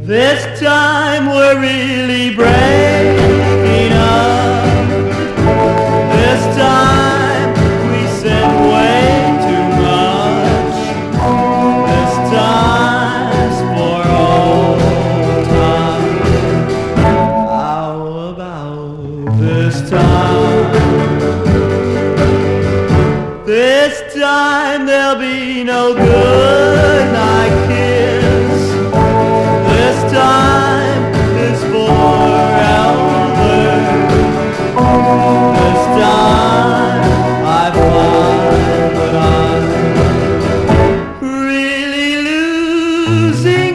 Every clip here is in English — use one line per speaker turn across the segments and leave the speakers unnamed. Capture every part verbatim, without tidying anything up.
This time we're really breaking up. This time we said way too much. This time's for old time. How about this time? This time there'll be no good night kiss. This time is forever. This time I find that I'm really losing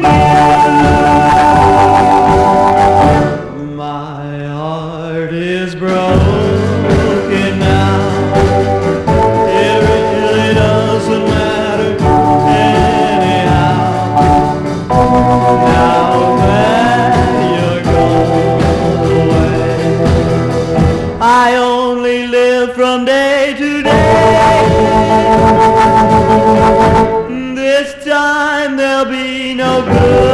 you. My heart is broken now. It really doesn't matter anyhow. Now that you're gone away, I only live from day to day. This time there'll be no good